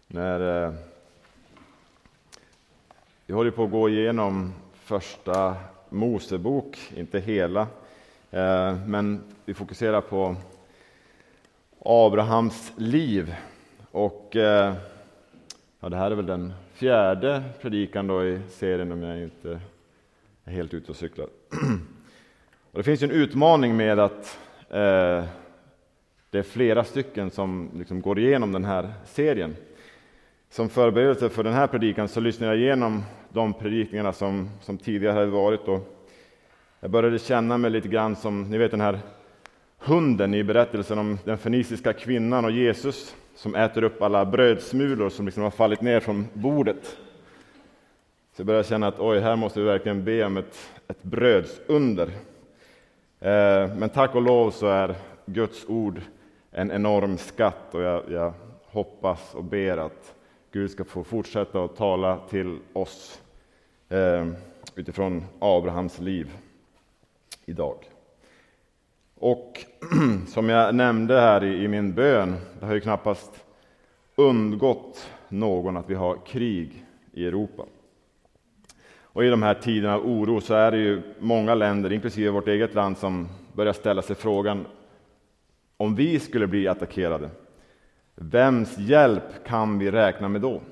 Vi håller på att gå igenom första Mosebok, inte hela, men vi fokuserar på Abrahams liv. Och det här är väl den fjärde predikan då i serien, om jag inte är helt ute och cyklar. Och det finns ju en utmaning med att det är flera stycken som liksom går igenom den här serien. Som förberedelse för den här predikan så lyssnade jag igenom de predikningarna som tidigare hade varit. Och jag började känna mig lite grann som, ni vet den här hunden i berättelsen om den feniciska kvinnan och Jesus som äter upp alla brödsmulor som liksom har fallit ner från bordet. Så jag började känna att här måste vi verkligen be om ett brödsunder. Men tack och lov så är Guds ord en enorm skatt, och jag hoppas och ber att Gud ska få fortsätta att tala till oss utifrån Abrahams liv idag. Och som jag nämnde här i min bön, det har ju knappast undgått någon att vi har krig i Europa. Och i de här tiderna av oro så är det ju många länder, inklusive vårt eget land, som börjar ställa sig frågan: om vi skulle bli attackerade, vems hjälp kan vi räkna med då?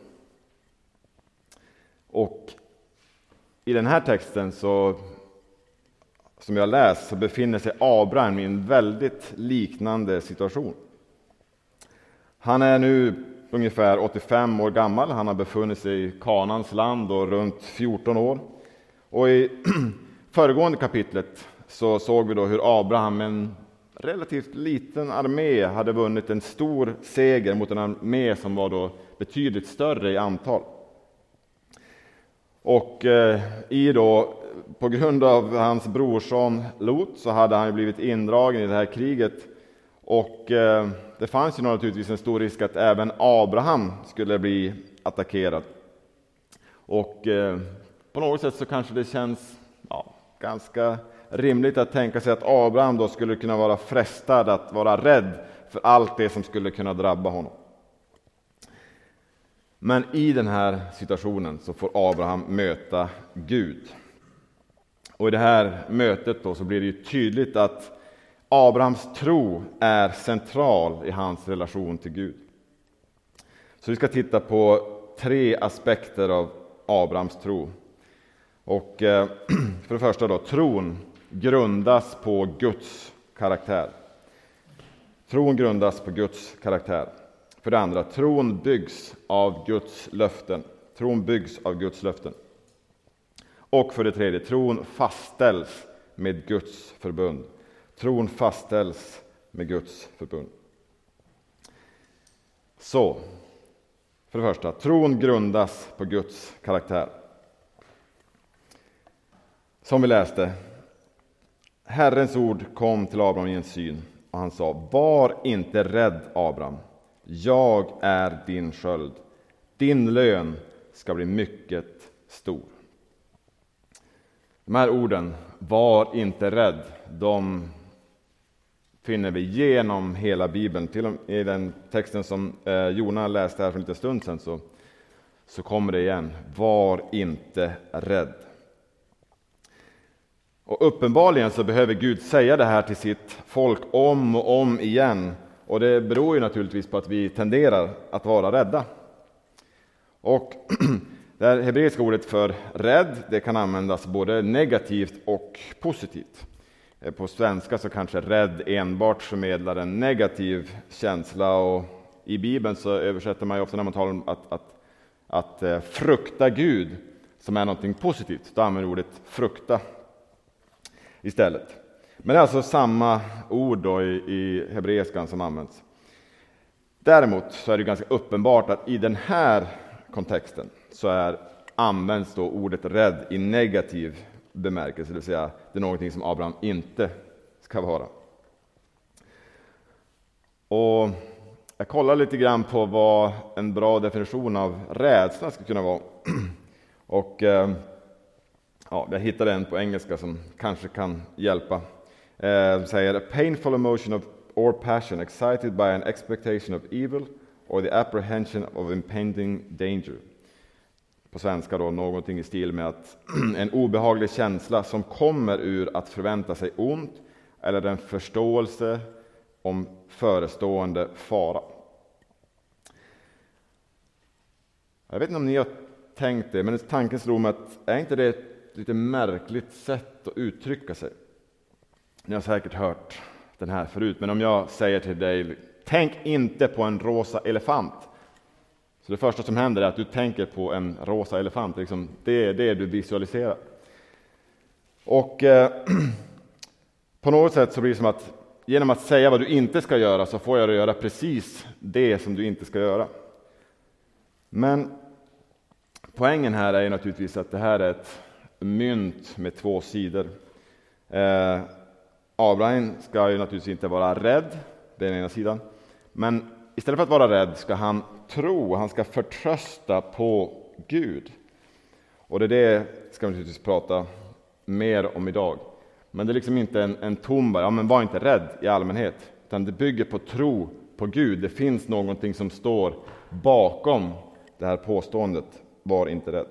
Och i den här texten som jag läst så befinner sig Abraham i en väldigt liknande situation. Han är nu ungefär 85 år gammal. Han har befunnit sig i Kanans land och runt 14 år. Och i föregående kapitlet så såg vi då hur Abraham med en relativt liten armé hade vunnit en stor seger mot en armé som var då betydligt större i antal. Och på grund av hans brorson Lot så hade han blivit indragen i det här kriget. Och det fanns ju naturligtvis en stor risk att även Abraham skulle bli attackerad. Och på något sätt så kanske det känns ganska rimligt att tänka sig att Abraham då skulle kunna vara frestad att vara rädd för allt det som skulle kunna drabba honom. Men i den här situationen så får Abraham möta Gud. Och i det här mötet då så blir det ju tydligt att Abrahams tro är central i hans relation till Gud. Så vi ska titta på 3 aspekter av Abrahams tro. Och för det första då, tron grundas på Guds karaktär. Tron grundas på Guds karaktär. För det andra, tron byggs av Guds löften. Tron byggs av Guds löften. Och för det tredje, tron fastställs med Guds förbund. Tron fastställs med Guds förbund. Så, för det första, tron grundas på Guds karaktär. Som vi läste, Herrens ord kom till Abraham i en syn, och han sa: var inte rädd, Abraham. Jag är din sköld. Din lön ska bli mycket stor. De här orden, var inte rädd, de finner vi genom hela Bibeln. Till och med i den texten som Jona läste här för en liten stund sedan så kommer det igen. Var inte rädd. Och uppenbarligen så behöver Gud säga det här till sitt folk om och om igen. Och det beror ju naturligtvis på att vi tenderar att vara rädda. Och det här hebreiska ordet för rädd, det kan användas både negativt och positivt. På svenska så kanske rädd enbart förmedlar en negativ känsla, och i Bibeln så översätter man ju ofta när man talar om att frukta Gud som är någonting positivt. Då använder ordet frukta istället. Men det är alltså samma ord då i hebreiskan som används. Däremot så är det ganska uppenbart att i den här kontexten så används då ordet rädd i negativ bemärkelse, det vill säga det är någonting som Abraham inte ska vara. Och jag kollar lite grann på vad en bra definition av rädsla ska kunna vara. Och jag hittade en på engelska som kanske kan hjälpa. Säger: a painful emotion or passion excited by an expectation of evil or the apprehension of impending danger. På svenska då någonting i stil med att en obehaglig känsla som kommer ur att förvänta sig ont eller en förståelse om förestående fara. Jag vet inte om ni har tänkt det, men tanken slog mig att är inte det ett lite märkligt sätt att uttrycka sig? Ni har säkert hört den här förut, men om jag säger till dig, tänk inte på en rosa elefant. Så det första som händer är att du tänker på en rosa elefant, liksom, det är det du visualiserar. Och på något sätt så blir det som att genom att säga vad du inte ska göra så får jag göra precis det som du inte ska göra. Men poängen här är ju naturligtvis att det här är ett mynt med två sidor. Abraham ska ju naturligtvis inte vara rädd, det är den ena sidan. Men istället för att vara rädd ska han tro, han ska förtrösta på Gud. Och det ska vi naturligtvis prata mer om idag. Men det är liksom inte en tom bara, ja men var inte rädd i allmänhet. Utan det bygger på tro på Gud. Det finns någonting som står bakom det här påståendet, var inte rädd.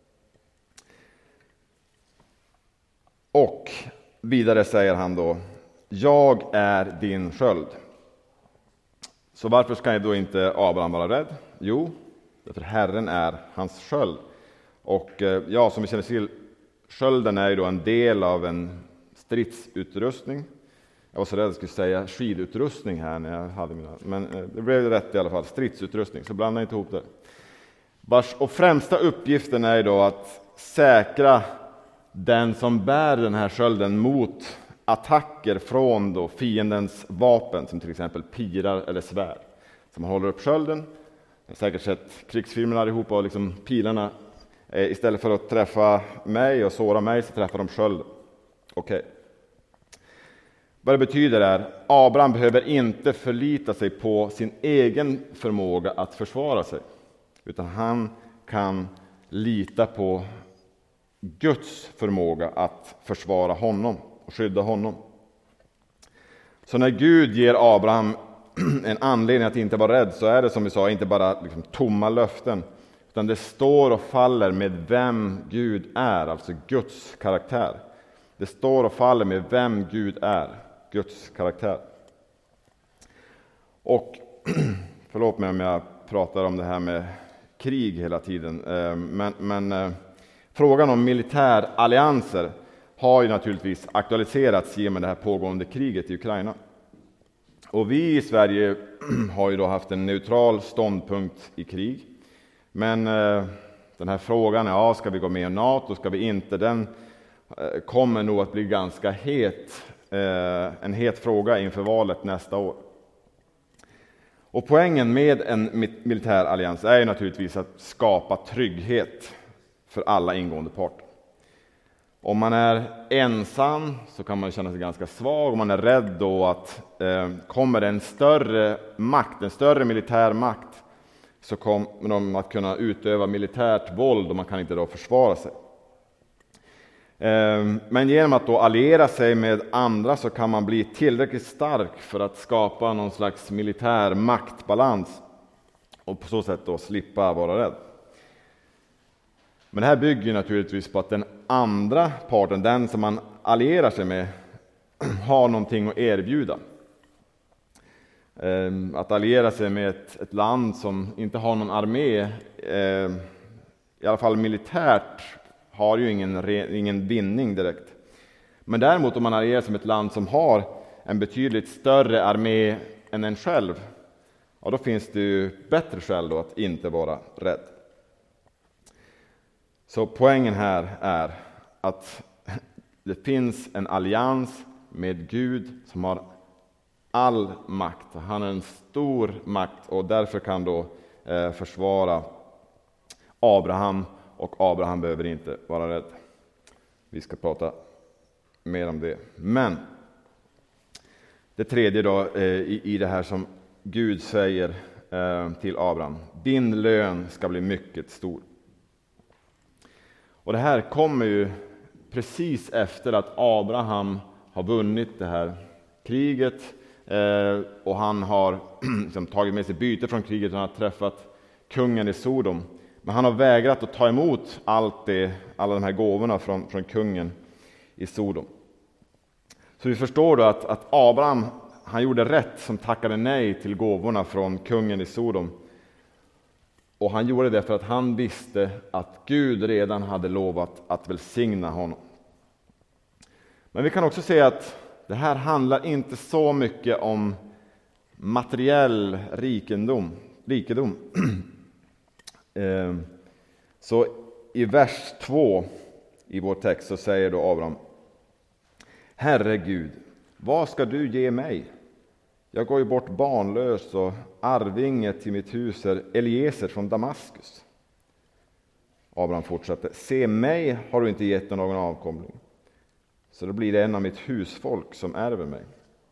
Och vidare säger han då, jag är din sköld. Så varför ska då inte Abraham vara rädd? Jo, därför Herren är hans sköld. Och ja, som vi känner till, skölden är ju då en del av en stridsutrustning. Jag var så rädd att jag skulle säga skidutrustning här när jag hade mina, men det blev rätt i alla fall, stridsutrustning, så blanda inte ihop det. Och främsta uppgiften är då att säkra den som bär den här skölden mot attacker från då fiendens vapen, som till exempel pilar eller svärd. Så man håller upp skölden. Jag har säkert sett krigsfilmerna allihopa, och liksom pilarna, istället för att träffa mig och såra mig så träffar de skölden. Okej. Vad det betyder är, Abraham behöver inte förlita sig på sin egen förmåga att försvara sig, utan han kan lita på Guds förmåga att försvara honom och skydda honom. Så när Gud ger Abraham en anledning att inte vara rädd, så är det som vi sa inte bara liksom tomma löften, utan det står och faller med vem Gud är, alltså Guds karaktär. Det står och faller med vem Gud är, Guds karaktär. Och förlåt mig om jag pratar om det här med krig hela tiden, men frågan om militärallianser har ju naturligtvis aktualiserats genom det här pågående kriget i Ukraina. Och vi i Sverige har ju då haft en neutral ståndpunkt i krig. Men den här frågan, ja, ska vi gå med i NATO, ska vi inte, den kommer nog att bli ganska en het fråga inför valet nästa år. Och poängen med en militärallians är ju naturligtvis att skapa trygghet för alla ingående parter. Om man är ensam så kan man känna sig ganska svag. Om man är rädd då att kommer en större militär makt, så kommer de att kunna utöva militärt våld och man kan inte då försvara sig. Men genom att då alliera sig med andra så kan man bli tillräckligt stark för att skapa någon slags militär maktbalans och på så sätt då slippa vara rädd. Men det här bygger naturligtvis på att den andra parten, den som man allierar sig med, har någonting att erbjuda. Att alliera sig med ett land som inte har någon armé, i alla fall militärt, har ju ingen vinning direkt. Men däremot om man allierar sig med ett land som har en betydligt större armé än en själv, ja, då finns det ju bättre skäl då att inte vara rädd. Så poängen här är att det finns en allians med Gud som har all makt. Han är en stor makt och därför kan då försvara Abraham, och Abraham behöver inte vara rädd. Vi ska prata mer om det. Men det tredje då i det här som Gud säger till Abraham: din lön ska bli mycket stor. Och det här kommer ju precis efter att Abraham har vunnit det här kriget. och han har liksom tagit med sig byte från kriget och han har träffat kungen i Sodom. Men han har vägrat att ta emot alla de här gåvorna från kungen i Sodom. Så vi förstår då att Abraham, han gjorde rätt som tackade nej till gåvorna från kungen i Sodom. Och han gjorde det för att han visste att Gud redan hade lovat att välsigna honom. Men vi kan också se att det här handlar inte så mycket om materiell rikedom. Så i vers 2 i vår text så säger då Abraham: Herre Gud, vad ska du ge mig? Jag går ju bort barnlös och arvinge till mitt hus är Eliezer från Damaskus. Abraham fortsatte: Se, mig har du inte gett någon avkomling, så då blir det en av mitt husfolk som ärver mig.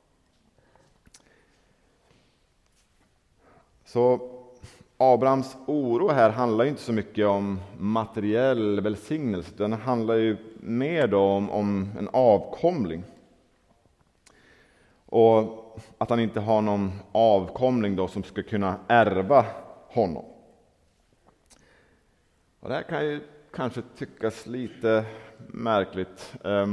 Så Abrahams oro här handlar inte så mycket om materiell välsignelse, utan det handlar ju mer då om en avkomling. Och att han inte har någon avkomling då som ska kunna ärva honom. Och det här kan ju kanske tyckas lite märkligt.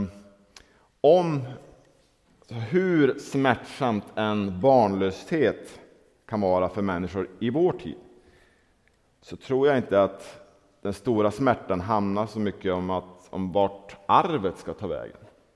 Hur smärtsamt en barnlöshet kan vara för människor i vår tid, så tror jag inte att den stora smärtan hamnar så mycket om vart arvet ska ta vägen.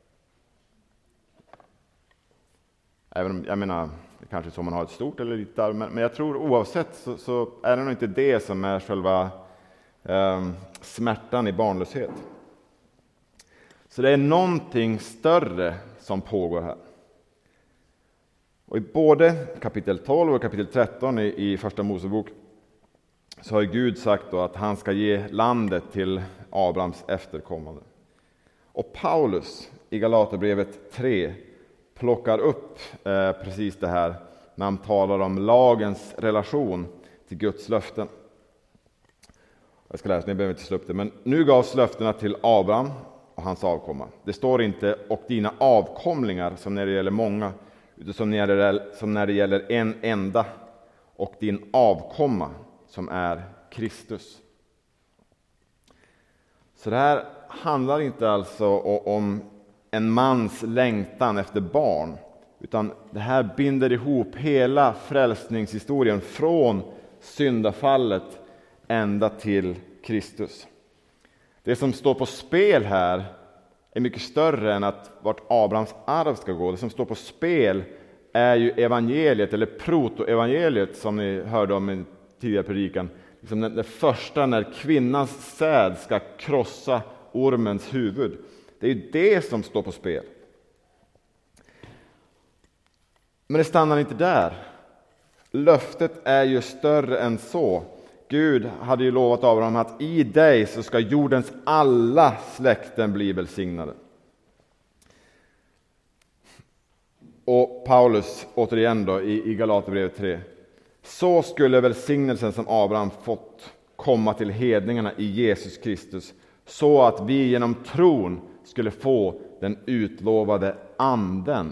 Även om, jag menar, det kanske är så man har ett stort eller litet arv, men jag tror oavsett så är det nog inte det som är själva smärtan i barnlöshet. Så det är någonting större som pågår här. Och i både kapitel 12 och kapitel 13 i första Mosebok så har Gud sagt då att han ska ge landet till Abrahams efterkommande. Och Paulus i Galaterbrevet 3 plockar upp precis det här när han talar om lagens relation till Guds löften. Jag ska läsa, ni behöver inte slå upp det. Men nu gavs löftena till Abraham och hans avkomma. Det står inte och dina avkomlingar som när det gäller många, utan som när det gäller en enda, och din avkomma som är Kristus. Så det här handlar inte alltså om en mans längtan efter barn, utan det här binder ihop hela frälsningshistorien från syndafallet ända till Kristus. Det som står på spel här är mycket större än att vart Abrahams arv ska gå. Det som står på spel är ju evangeliet, eller protoevangeliet, som ni hörde om i tidigare predikan. Liksom det första när kvinnans säd ska krossa ormens huvud. Det är ju det som står på spel. Men det stannar inte där. Löftet är ju större än så. Gud hade ju lovat Abraham att i dig så ska jordens alla släkten bli välsignade. Och Paulus återigen då i Galaterbrevet 3. Så skulle välsignelsen som Abraham fått komma till hedningarna i Jesus Kristus, så att vi genom tron skulle få den utlovade anden.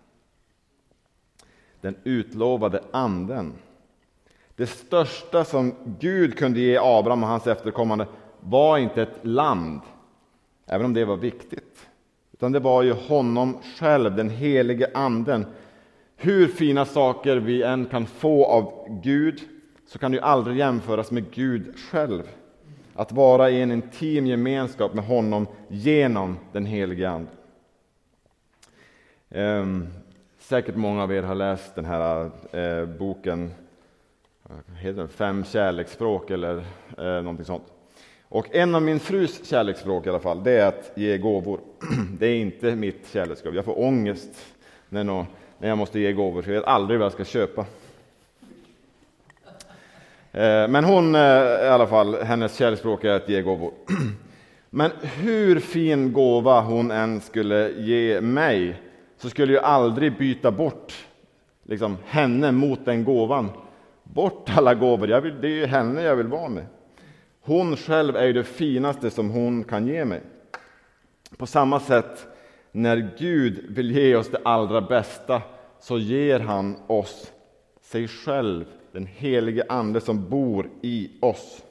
Den utlovade anden. Det största som Gud kunde ge Abraham och hans efterkommande var inte ett land, även om det var viktigt, utan det var ju honom själv, den helige anden. Hur fina saker vi än kan få av Gud, så kan det ju aldrig jämföras med Gud själv. Att vara i en intim gemenskap med honom genom den helige ande. Säkert många av er har läst den här boken, heter den 5 kärleksspråk eller någonting sånt. Och en av min frus kärleksspråk i alla fall, det är att ge gåvor. Det är inte mitt kärleksspråk. Jag får ångest när jag måste ge gåvor, för jag vet aldrig vad jag ska köpa. Men hon i alla fall, hennes kärleksspråk är att ge gåvor. Men hur fin gåva hon än skulle ge mig, så skulle jag aldrig byta bort liksom henne mot den gåvan. Bort alla gåvor, det är ju henne jag vill vara med. Hon själv är ju det finaste som hon kan ge mig. På samma sätt, när Gud vill ge oss det allra bästa, så ger han oss sig själv, den helige ande som bor i oss.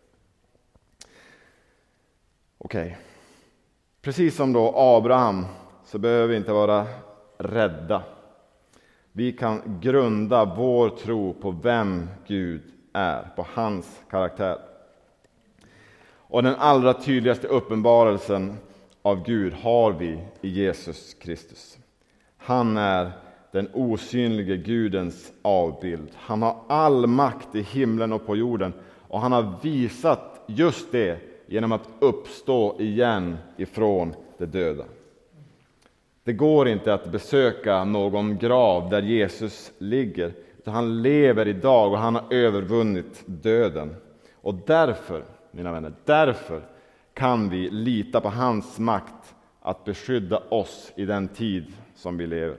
Okej. Precis som då Abraham så behöver vi inte vara rädda. Vi kan grunda vår tro på vem Gud är, på hans karaktär. Och den allra tydligaste uppenbarelsen av Gud har vi i Jesus Kristus. Han är den osynlige Gudens avbild. Han har all makt i himlen och på jorden, och han har visat just det genom att uppstå igen ifrån de döda. Det går inte att besöka någon grav där Jesus ligger, utan han lever idag och han har övervunnit döden. Och därför, mina vänner, därför kan vi lita på hans makt att beskydda oss i den tid som vi lever.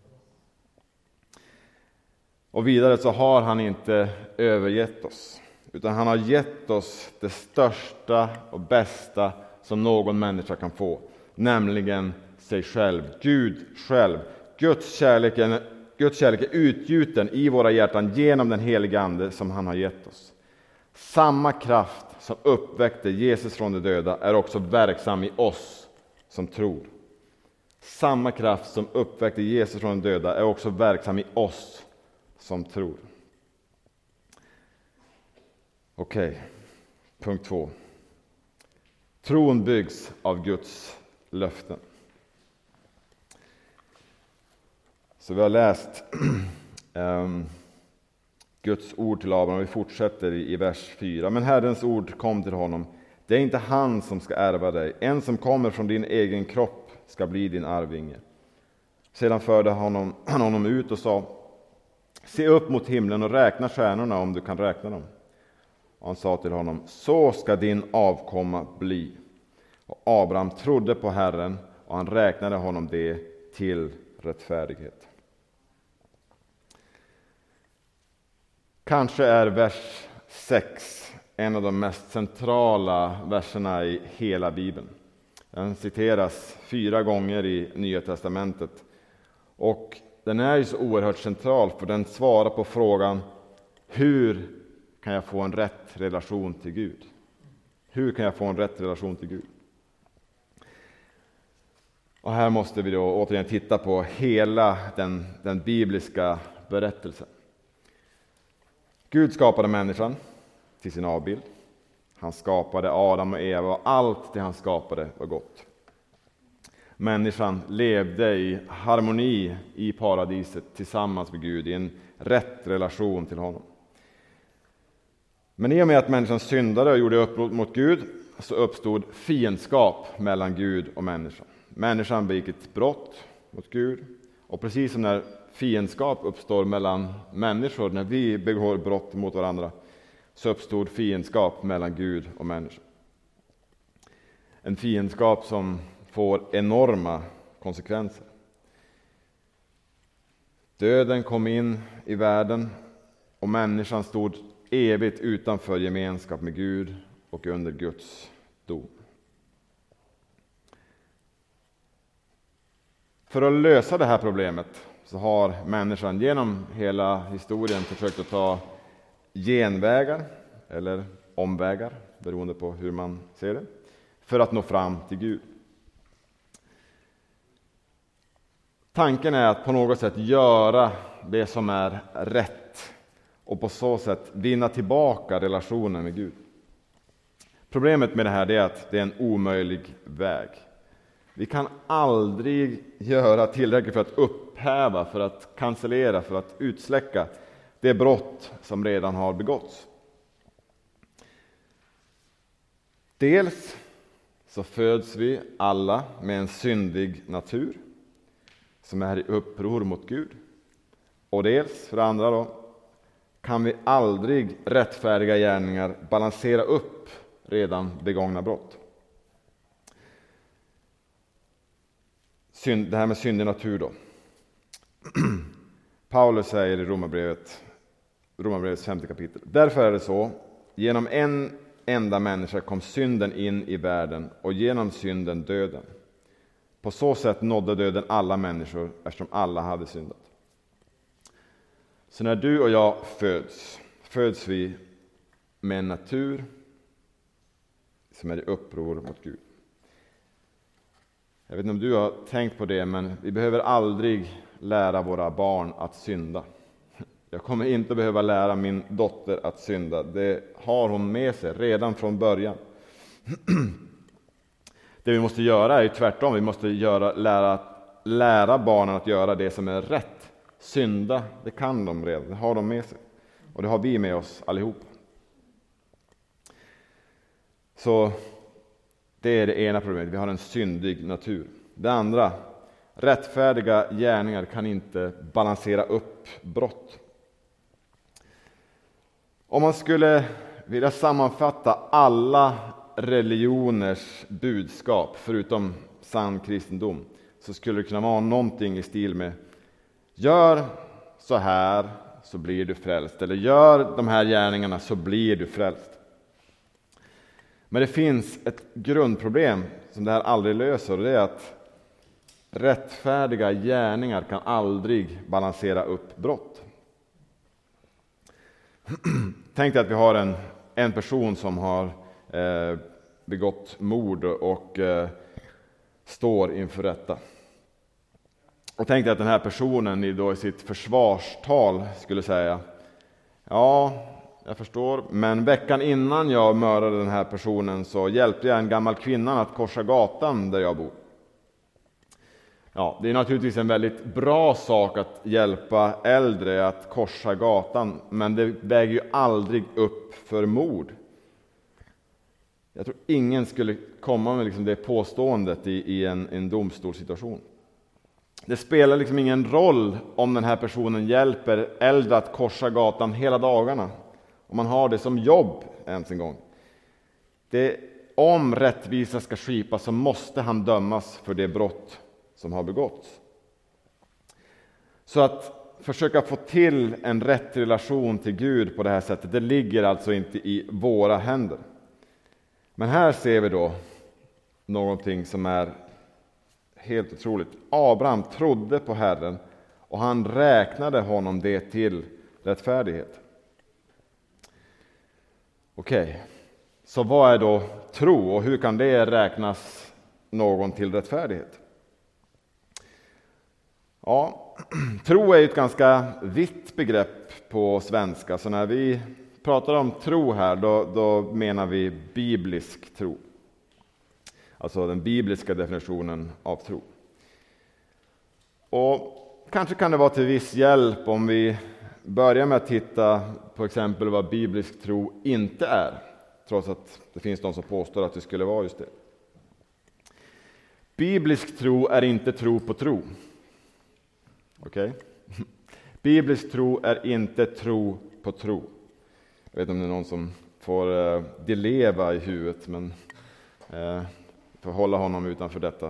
Och vidare så har han inte övergett oss, utan han har gett oss det största och bästa som någon människa kan få, nämligen sig själv, Gud själv. Guds kärlek är utgjuten i våra hjärtan genom den helige ande som han har gett oss. Samma kraft som uppväckte Jesus från de döda är också verksam i oss som tror. Samma kraft som uppväckte Jesus från de döda är också verksam i oss som tror. Okej, punkt 2. Tron byggs av Guds löften. Så vi har läst Guds ord till Abraham. Vi fortsätter i vers 4. Men Herrens ord kom till honom. Det är inte han som ska ärva dig. En som kommer från din egen kropp ska bli din arvinge. Sedan förde han honom ut och sa: se upp mot himlen och räkna stjärnorna om du kan räkna dem. Och han sa till honom: så ska din avkomma bli. Och Abraham trodde på Herren, och han räknade honom det till rättfärdighet. Kanske är vers 6 en av de mest centrala verserna i hela Bibeln. Den citeras 4 gånger i Nya testamentet. Och den är ju så oerhört central, för den svarar på frågan: hur kan jag få en rätt relation till Gud? Hur kan jag få en rätt relation till Gud? Och här måste vi då återigen titta på hela den bibliska berättelsen. Gud skapade människan till sin avbild. Han skapade Adam och Eva, och allt det han skapade var gott. Människan levde i harmoni i paradiset tillsammans med Gud, i en rätt relation till honom. Men i och med att människan syndade och gjorde uppror mot Gud, så uppstod fiendskap mellan Gud och människan. Människan begick ett brott mot Gud, och precis som när fiendskap uppstår mellan människor, när vi begår brott mot varandra, så uppstod fiendskap mellan Gud och människan. En fiendskap som får enorma konsekvenser. Döden kom in i världen, och människan stod evigt utanför gemenskap med Gud och under Guds dom. För att lösa det här problemet så har människan genom hela historien försökt att ta genvägar eller omvägar, beroende på hur man ser det, för att nå fram till Gud. Tanken är att på något sätt göra det som är rätt och på så sätt vinna tillbaka relationen med Gud. Problemet med det här är att det är en omöjlig väg. Vi kan aldrig göra tillräckligt för att upphäva, för att cancellera, för att utsläcka det brott som redan har begåtts. Dels så föds vi alla med en syndig natur som är i uppror mot Gud. Och dels, för det andra då, kan vi aldrig rättfärdiga gärningar balansera upp redan begångna brott. Det här med syndig natur då. Paulus säger i Romarbrevets 5:e kapitel: därför är det så, genom en enda människa kom synden in i världen, och genom synden döden. På så sätt nådde döden alla människor, eftersom alla hade syndat. Så när du och jag föds vi med en natur som är i uppror mot Gud. Jag vet inte om du har tänkt på det, men vi behöver aldrig lära våra barn att synda. Jag kommer inte behöva lära min dotter att synda. Det har hon med sig redan från början. Det vi måste göra är ju tvärtom. Vi måste lära barnen att göra det som är rätt. Synda, det kan de redan. Det har de med sig. Och det har vi med oss allihop. Så det är det ena problemet. Vi har en syndig natur. Det andra, rättfärdiga gärningar kan inte balansera upp brott. Om man skulle vilja sammanfatta alla religioners budskap förutom sann kristendom, så skulle det kunna vara någonting i stil med: gör så här så blir du frälst, eller gör de här gärningarna så blir du frälst. Men det finns ett grundproblem som det här aldrig löser, och det är att rättfärdiga gärningar kan aldrig balansera upp brott. Tänk dig att vi har en person som har begått mord och står inför rätta. Och tänk dig att den här personen i sitt försvarstal skulle säga: ja, jag förstår, men veckan innan jag mördade den här personen så hjälpte jag en gammal kvinna att korsa gatan där jag bor. Ja, det är naturligtvis en väldigt bra sak att hjälpa äldre att korsa gatan, men det väger ju aldrig upp för mord. Jag tror ingen skulle komma med det påståendet i en domstolssituation. Det spelar ingen roll om den här personen hjälper äldre att korsa gatan hela dagarna, om man har det som jobb ens en gång. Om rättvisa ska skipas så måste han dömas för det brott som har begåtts. Så att försöka få till en rätt relation till Gud på det här sättet, det ligger alltså inte i våra händer. Men här ser vi då någonting som är helt otroligt. Abraham trodde på Herren och han räknade honom det till rättfärdighet. Okej, så vad är då tro och hur kan det räknas någon till rättfärdighet? Ja, tro är ett ganska vitt begrepp på svenska, så när vi pratar om tro här då menar vi biblisk tro. Alltså den bibliska definitionen av tro. Och kanske kan det vara till viss hjälp om vi börjar med att titta på exempel vad biblisk tro inte är, trots att det finns de som påstår att det skulle vara just det. Biblisk tro är inte tro på tro. Okej? Biblisk tro är inte tro på tro. Jag vet inte om det är någon som får deleva i huvudet, men får hålla honom utanför detta.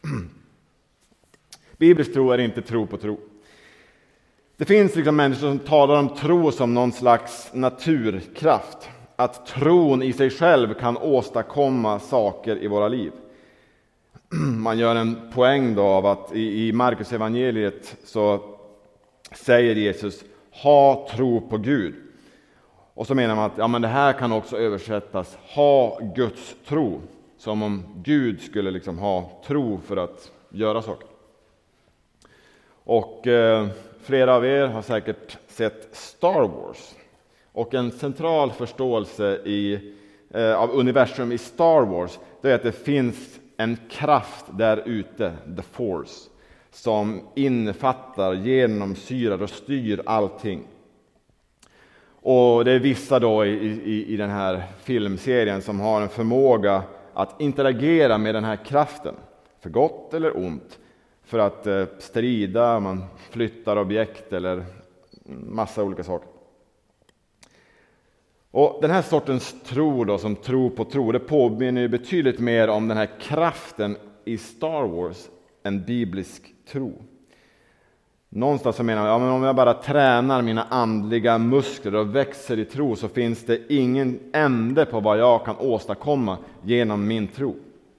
Biblisk tro är inte tro på tro. Det finns människor som talar om tro som någon slags naturkraft. Att tron i sig själv kan åstadkomma saker i våra liv. Man gör en poäng då av att i Markus evangeliet så säger Jesus: ha tro på Gud. Och så menar man att men det här kan också översättas: ha Guds tro. Som om Gud skulle ha tro för att göra saker. Och flera av er har säkert sett Star Wars. Och en central förståelse av universum i Star Wars, det är att det finns en kraft där ute, the force, som innefattar, genomsyrar och styr allting. Och det är vissa då i den här filmserien som har en förmåga att interagera med den här kraften, för gott eller ont, för att strida, man flyttar objekt eller massa olika saker. Och den här sortens tro då, som tro på tro, det påminner betydligt mer om den här kraften i Star Wars än biblisk tro. Någonstans så menar man, men om jag bara tränar mina andliga muskler och växer i tro, så finns det ingen ände på vad jag kan åstadkomma genom min tro.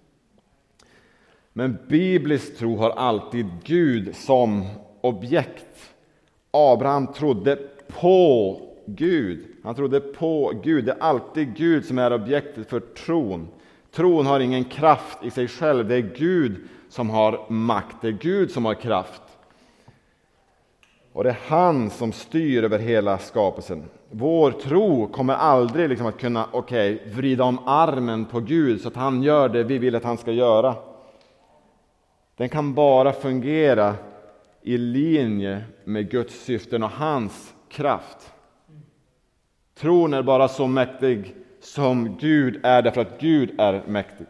Men biblisk tro har alltid Gud som objekt. Abraham trodde på Gud. Han trodde på Gud. Det är alltid Gud som är objektet för tron. Tron har ingen kraft i sig själv. Det är Gud som har makt. Det är Gud som har kraft. Och det är han som styr över hela skapelsen. Vår tro kommer aldrig att kunna vrida om armen på Gud så att han gör det vi vill att han ska göra. Den kan bara fungera i linje med Guds syften och hans kraft. Tron är bara så mäktig som Gud är, därför att Gud är mäktig.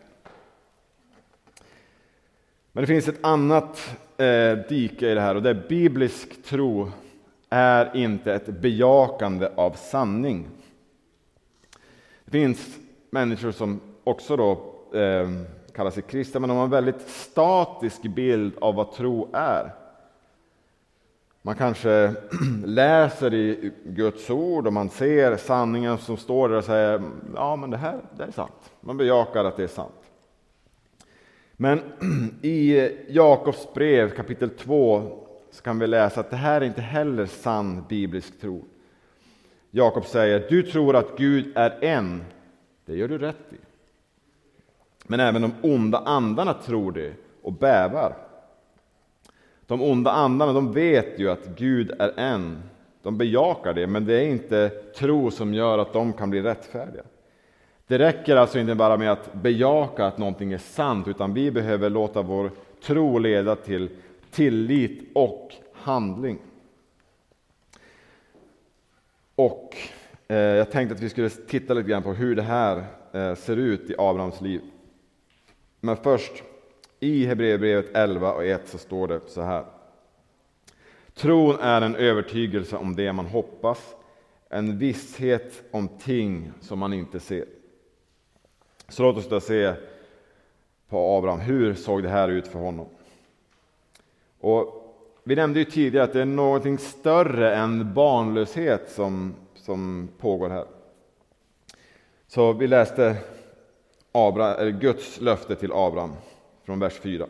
Men det finns ett annat dike i det här, och det är biblisk tro är inte ett bejakande av sanning. Det finns människor som också då kallar sig kristna, men de har en väldigt statisk bild av vad tro är. Man kanske läser i Guds ord och man ser sanningen som står där och säger ja, men det är sant. Man bejakar att det är sant. Men i Jakobs brev kapitel 2 så kan vi läsa att det här är inte heller sann biblisk tro. Jakob säger, du tror att Gud är en. Det gör du rätt i. Men även de onda andarna tror det och bävar. De onda andarna, de vet ju att Gud är en. De bejakar det, men det är inte tro som gör att de kan bli rättfärdiga. Det räcker alltså inte bara med att bejaka att någonting är sant, utan vi behöver låta vår tro leda till tillit och handling. Och jag tänkte att vi skulle titta lite grann på hur det här ser ut i Abrahams liv. Men först, i Hebreerbrevet 11:1 så står det så här. Tron är en övertygelse om det man hoppas, en visshet om ting som man inte ser. Så låt oss då se på Abraham. Hur såg det här ut för honom? Och vi nämnde ju tidigare att det är någonting större än barnlöshet som pågår här. Så vi läste Guds löfte till Abraham från vers 4.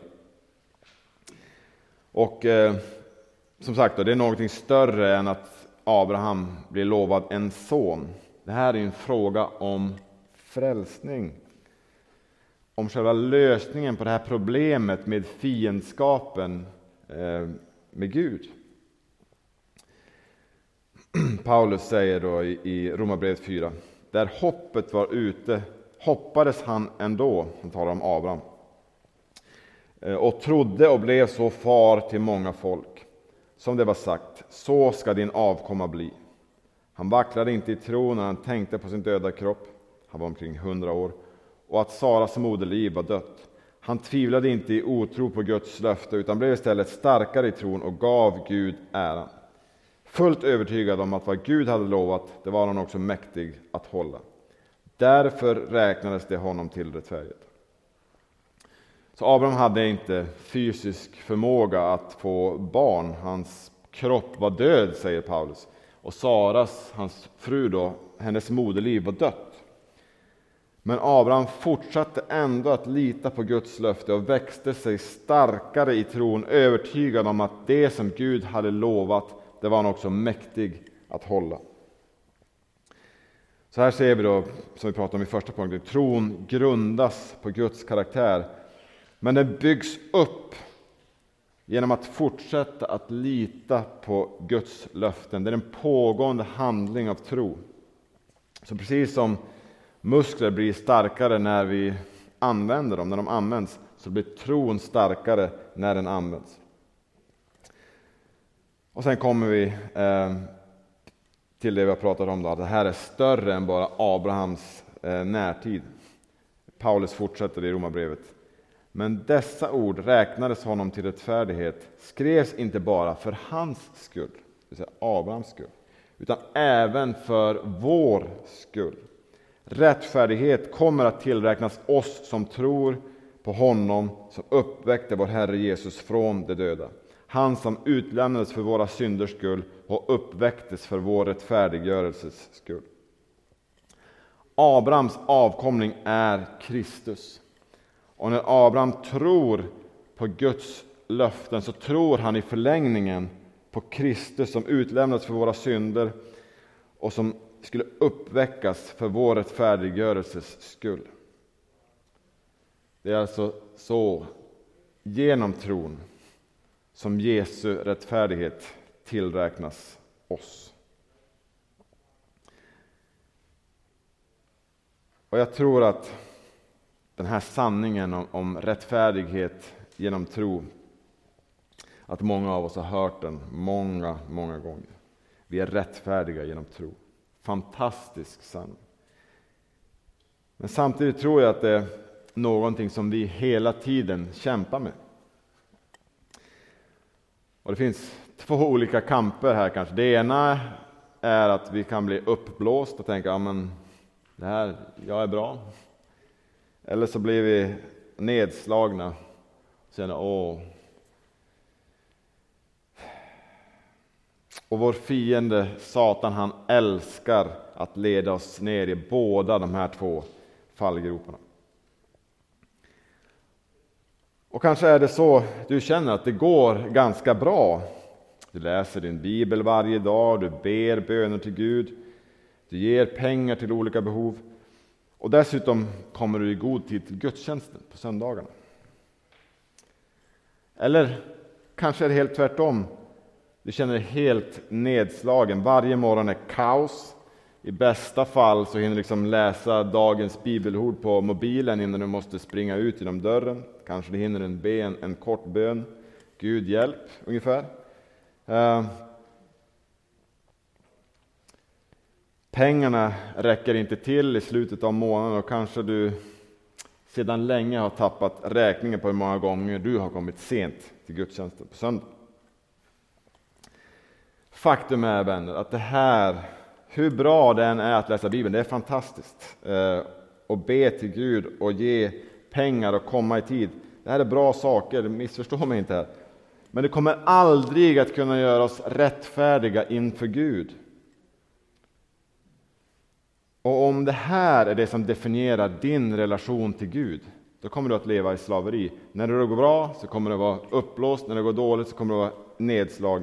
Och som sagt då, det är någonting större än att Abraham blir lovad en son. Det här är en fråga om frälsning. Om själva lösningen på det här problemet med fiendskapen med Gud. Paulus säger då i Romarbrevet 4. Där hoppet var ute hoppades han ändå, han talar om Abraham. Och trodde och blev så far till många folk. Som det var sagt, så ska din avkomma bli. Han vacklade inte i tron när han tänkte på sin döda kropp. Han var omkring 100 år. Och att Saras moderliv var dött. Han tvivlade inte i otro på Guds löfte, utan blev istället starkare i tron och gav Gud äran. Fullt övertygad om att vad Gud hade lovat, det var han också mäktig att hålla. Därför räknades det honom till rättfärdighet. Så Abraham hade inte fysisk förmåga att få barn. Hans kropp var död, säger Paulus. Och Saras, hans fru då, hennes moderliv var dött. Men Abraham fortsatte ändå att lita på Guds löfte och växte sig starkare i tron, övertygad om att det som Gud hade lovat, det var han också mäktig att hålla. Så här ser vi då, som vi pratade om i första punkten, tron grundas på Guds karaktär. Men den byggs upp genom att fortsätta att lita på Guds löften. Det är en pågående handling av tro. Så precis som muskler blir starkare när vi använder dem, när de används, så blir tron starkare när den används. Och sen kommer vi till det vi har pratat om då, att det här är större än bara Abrahams närtid. Paulus fortsätter i Romarbrevet. Men dessa ord räknades honom till rättfärdighet, skrevs inte bara för hans skull, det vill säga Abrahams skull, utan även för vår skull. Rättfärdighet kommer att tillräknas oss som tror på honom som uppväckte vår Herre Jesus från de döda. Han som utlämnades för våra synders skull och uppväcktes för vår rättfärdiggörelses skull. Abrahams avkomling är Kristus. Och när Abraham tror på Guds löften så tror han i förlängningen på Kristus som utlämnats för våra synder och som skulle uppväckas för vår rättfärdiggörelses skull. Det är alltså så genom tron som Jesu rättfärdighet tillräknas oss. Och jag tror att den här sanningen om rättfärdighet genom tro, att många av oss har hört den många gånger. Vi är rättfärdiga genom tro. Fantastisk sanning. Men samtidigt tror jag att det är någonting som vi hela tiden kämpar med. Och det finns två olika kamper här kanske. Det ena är att vi kan bli uppblåst och tänka, ja men det här, jag är bra. Eller så blir vi nedslagna och känner, Och vår fiende Satan, han älskar att leda oss ner i båda de här två fallgroparna. Och kanske är det så du känner att det går ganska bra. Du läser din bibel varje dag, du ber böner till Gud, du ger pengar till olika behov. Och dessutom kommer du i god tid till gudstjänsten på söndagarna. Eller kanske är det helt tvärtom. Du känner dig helt nedslagen. Varje morgon är kaos. I bästa fall så hinner du liksom läsa dagens bibelord på mobilen innan du måste springa ut genom dörren. Kanske du hinner be en kort bön. Gud hjälp, ungefär. Pengarna räcker inte till i slutet av månaden och kanske du sedan länge har tappat räkningen på hur många gånger du har kommit sent till gudstjänsten på söndag. Faktum är, vänner, att det här, hur bra det än är att läsa Bibeln, det är fantastiskt. Och be till Gud och ge pengar och komma i tid. Det här är bra saker, missförstå mig inte här. Men det kommer aldrig att kunna göra oss rättfärdiga inför Gud. Och om det här är det som definierar din relation till Gud, då kommer du att leva i slaveri. När det går bra så kommer du vara uppblåst, när det går dåligt så kommer du vara nedslagen.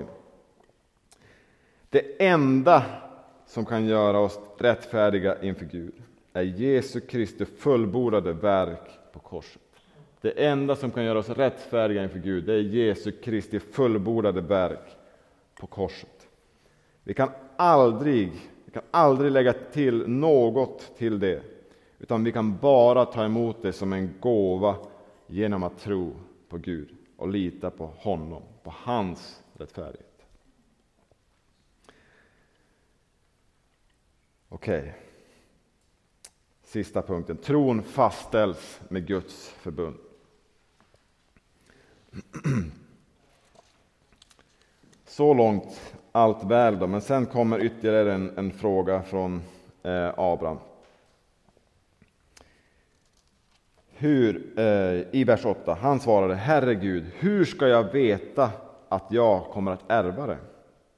Det enda som kan göra oss rättfärdiga inför Gud är Jesu Kristi fullbordade verk på korset. Det enda som kan göra oss rättfärdiga inför Gud, det är Jesu Kristi fullbordade verk på korset. Vi kan aldrig lägga till något till det, utan vi kan bara ta emot det som en gåva genom att tro på Gud och lita på honom, på hans rättfärdighet. Okej. Sista punkten. Tron fastställs med Guds förbund. Så långt allt väl då, men sen kommer ytterligare en fråga från Abraham. I vers 8, han svarade: Herregud, hur ska jag veta att jag kommer att ärva det?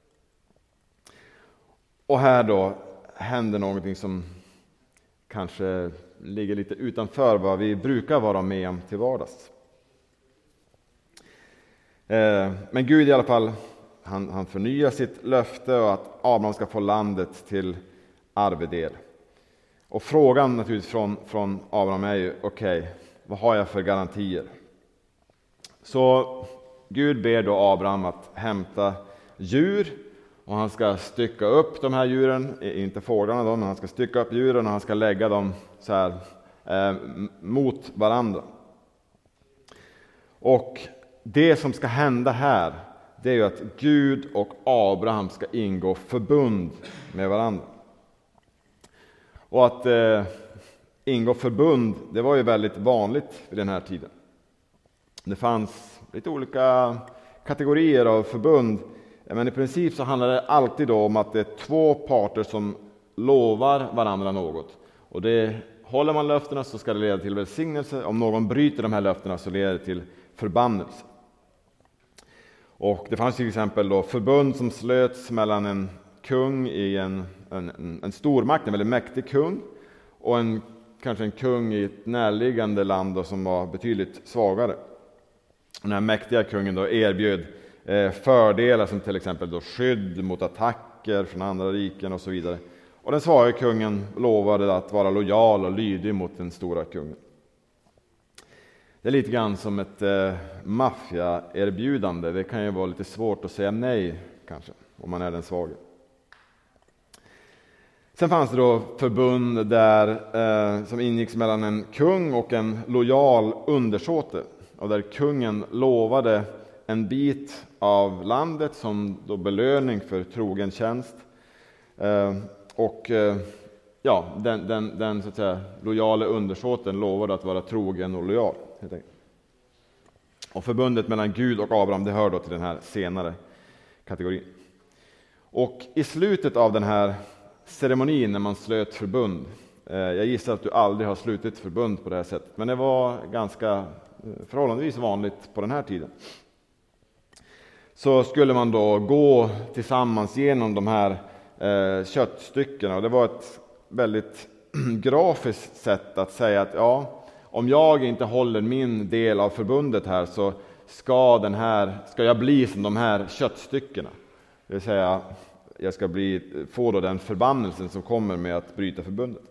Och här då händer någonting som kanske ligger lite utanför vad vi brukar vara med om till vardags. Men Gud i alla fall, han förnyar sitt löfte och att Abraham ska få landet till arvedel. Och frågan naturligtvis från Abraham är ju, okej, vad har jag för garantier? Så Gud ber då Abraham att hämta djur, och han ska stycka upp de här djuren, inte fåglarna då, men han ska stycka upp djuren och han ska lägga dem så här mot varandra. Och det som ska hända här, det är ju att Gud och Abraham ska ingå förbund med varandra. Och att ingå förbund, det var ju väldigt vanligt vid den här tiden. Det fanns lite olika kategorier av förbund, men i princip så handlar det alltid då om att det är två parter som lovar varandra något. Och håller man löftena så ska det leda till välsignelse. Om någon bryter de här löftena så leder det till förbannelse. Och det fanns till exempel då förbund som slöts mellan en kung i en stormakt, en väldigt mäktig kung, och kanske en kung i ett närliggande land då, som var betydligt svagare. Den här mäktiga kungen då erbjöd fördelar som till exempel då skydd mot attacker från andra riken och så vidare. Och den svage kungen lovade att vara lojal och lydig mot den stora kungen. Det är lite grann som ett maffiaerbjudande. Det kan ju vara lite svårt att säga nej kanske, om man är den svage. Sen fanns det då förbund där, som ingicks mellan en kung och en lojal undersåte. Och där kungen lovade en bit av landet som då belöning för trogen tjänst. Den så att säga, lojala undersåten lovade att vara trogen och lojal. Helt enkelt. Och förbundet mellan Gud och Abraham, det hör då till den här senare kategorin. Och i slutet av den här ceremonin när man slöt förbund, jag gissar att du aldrig har slutit förbund på det här sättet, men det var ganska förhållandevis vanligt på den här tiden. Så skulle man då gå tillsammans genom de här köttstyckena, och det var ett väldigt grafiskt sätt att säga att om jag inte håller min del av förbundet här, så ska jag bli som de här köttstyckena. Det vill säga, jag ska få då den förbannelsen som kommer med att bryta förbundet.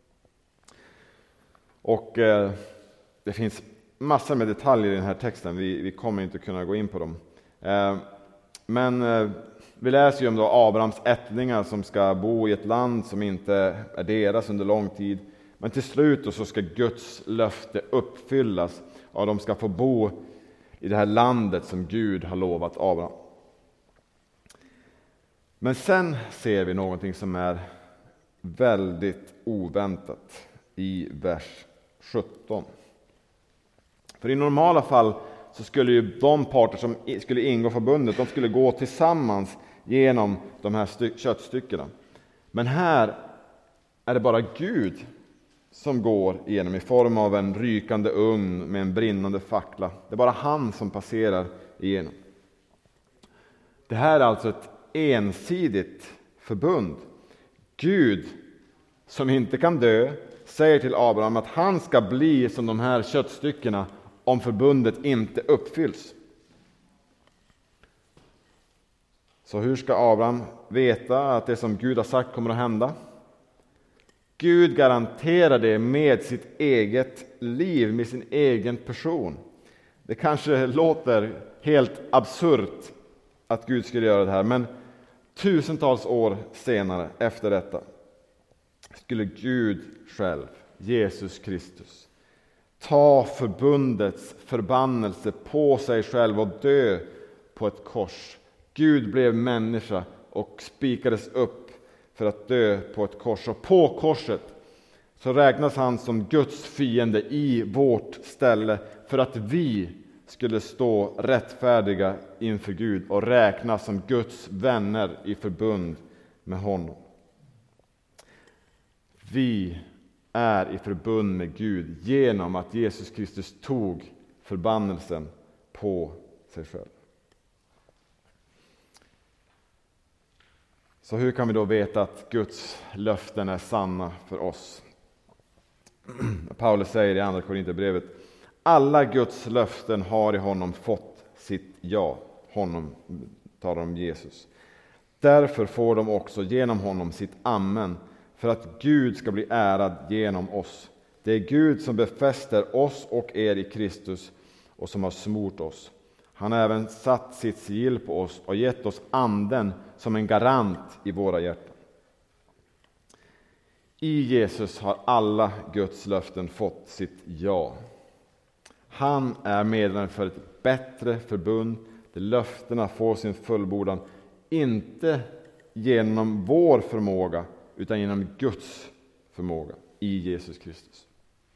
Och det finns massor med detaljer i den här texten. Vi kommer inte kunna gå in på dem. Men vi läser ju om då Abrahams ättlingar som ska bo i ett land som inte är deras under lång tid. Men till slut så ska Guds löfte uppfyllas, och de ska få bo i det här landet som Gud har lovat Abraham. Men sen ser vi någonting som är väldigt oväntat i vers 17. För i normala fall så skulle ju de parter som skulle ingå förbundet, de skulle gå tillsammans genom de här köttstyckena. Men här är det bara Gud som går igenom i form av en rykande ugn med en brinnande fackla. Det är bara han som passerar igenom. Det här är alltså ett ensidigt förbund. Gud, som inte kan dö, säger till Abraham att han ska bli som de här köttstyckena om förbundet inte uppfylls. Så hur ska Abraham veta att det som Gud har sagt kommer att hända? Gud garanterar det med sitt eget liv, med sin egen person. Det kanske låter helt absurt att Gud skulle göra det här, men tusentals år senare efter detta skulle Gud själv, Jesus Kristus, ta förbundets förbannelse på sig själv och dö på ett kors. Gud blev människa och spikades upp för att dö på ett kors. Och på korset så räknas han som Guds fiende i vårt ställe, för att vi skulle stå rättfärdiga inför Gud och räknas som Guds vänner i förbund med honom. Vi är i förbund med Gud genom att Jesus Kristus tog förbannelsen på sig själv. Så hur kan vi då veta att Guds löften är sanna för oss? Paulus säger i andra Korinthierbrevet: alla Guds löften har i honom fått sitt ja. Honom talar om Jesus. Därför får de också genom honom sitt amen, för att Gud ska bli ärad genom oss. Det är Gud som befäster oss och er i Kristus och som har smort oss. Han har även satt sitt sigill på oss och gett oss anden som en garant i våra hjärtan. I Jesus har alla Guds löften fått sitt ja. Han är medlem för ett bättre förbund där löftena får sin fullbordan, inte genom vår förmåga utan genom Guds förmåga i Jesus Kristus.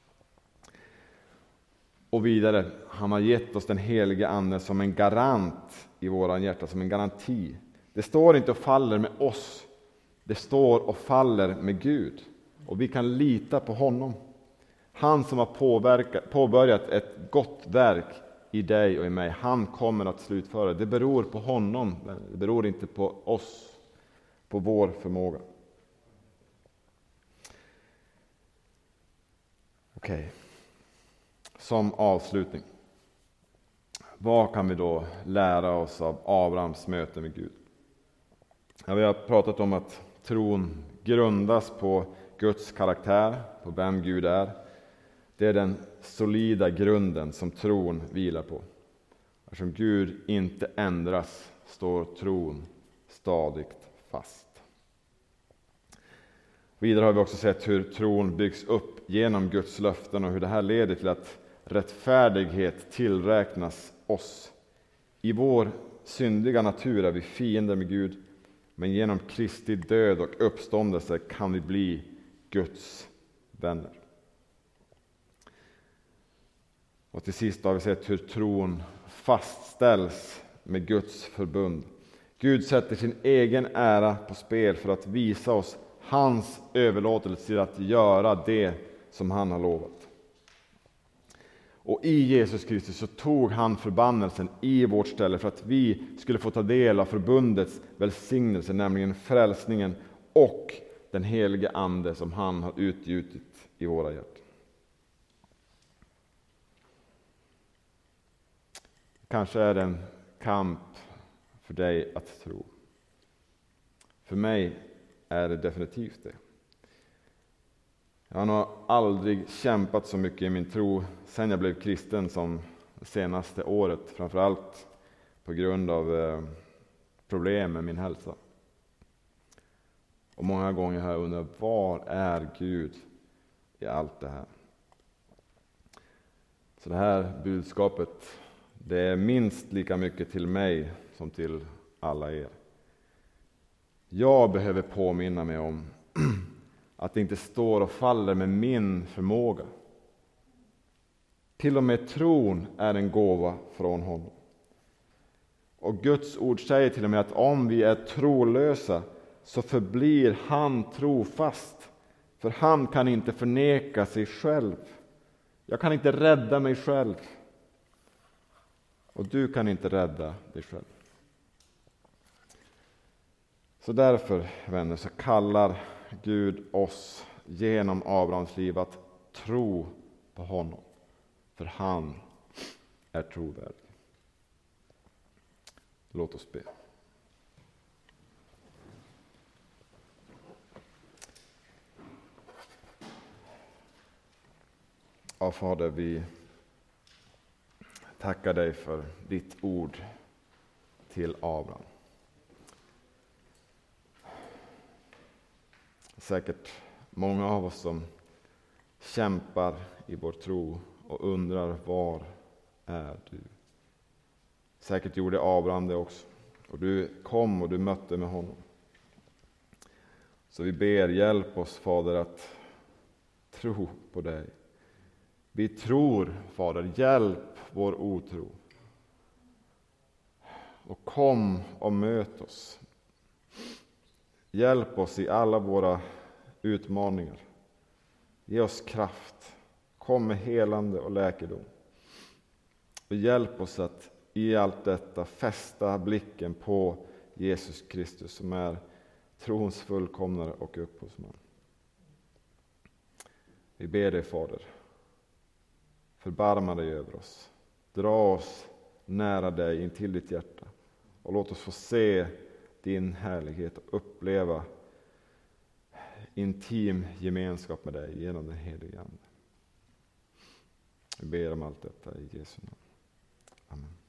Och vidare, han har gett oss den helige ande som en garant i våra hjärtan, som en garanti. Det står inte och faller med oss, det står och faller med Gud. Och vi kan lita på honom. Han som har påbörjat ett gott verk i dig och i mig, han kommer att slutföra. Det beror på honom, det beror inte på oss, på vår förmåga. Okej. Som avslutning. vad kan vi då lära oss av Abrahams möte med Gud? Ja, vi har pratat om att tron grundas på Guds karaktär, på vem Gud är. Det är den solida grunden som tron vilar på. Eftersom Gud inte ändras står tron stadigt fast. Vidare har vi också sett hur tron byggs upp genom Guds löften och hur det här leder till att rättfärdighet tillräknas oss. I vår syndiga natur är vi fiender med Gud, men genom Kristi död och uppståndelse kan vi bli Guds vänner. Och till sist har vi sett hur tron fastställs med Guds förbund. Gud sätter sin egen ära på spel för att visa oss hans överlåtelse till att göra det som han har lovat. Och i Jesus Kristus så tog han förbannelsen i vårt ställe för att vi skulle få ta del av förbundets välsignelse, nämligen frälsningen och den helige ande som han har utgjutit i våra hjärtan. Kanske är det en kamp för dig att tro. För mig är det definitivt det. Jag har nog aldrig kämpat så mycket i min tro sedan jag blev kristen som det senaste året. Framförallt på grund av problem med min hälsa. Och många gånger har jag undrat, var är Gud i allt det här? Så det här budskapet, det är minst lika mycket till mig som till alla er. Jag behöver påminna mig om att det inte står och faller med min förmåga. Till och med tron är en gåva från honom. Och Guds ord säger till och med att om vi är trolösa så förblir han trofast. För han kan inte förneka sig själv. Jag kan inte rädda mig själv. Och du kan inte rädda dig själv. Så därför, vänner, så kallar Gud oss genom Abrahams liv att tro på honom. För han är trovärdig. Låt oss be. Ja, Fader, vi tackar dig för ditt ord till Abraham. Säkert många av oss som kämpar i vår tro och undrar, var är du? Säkert gjorde Abraham det också. Och du kom och du mötte med honom. Så vi ber, hjälp oss, Fader, att tro på dig. Vi tror, Fader, hjälp vår otro. Och kom och möt oss. Hjälp oss i alla våra utmaningar. Ge oss kraft. Kom med helande och läkedom. Och hjälp oss att i allt detta fästa blicken på Jesus Kristus som är trons fullkomnare och upphovsman. Vi ber dig, Fader. Förbarma dig över oss. Dra oss nära dig in till ditt hjärta. Och låt oss få se din härlighet och uppleva intim gemenskap med dig genom den helige Ande. Vi ber om allt detta i Jesu namn. Amen.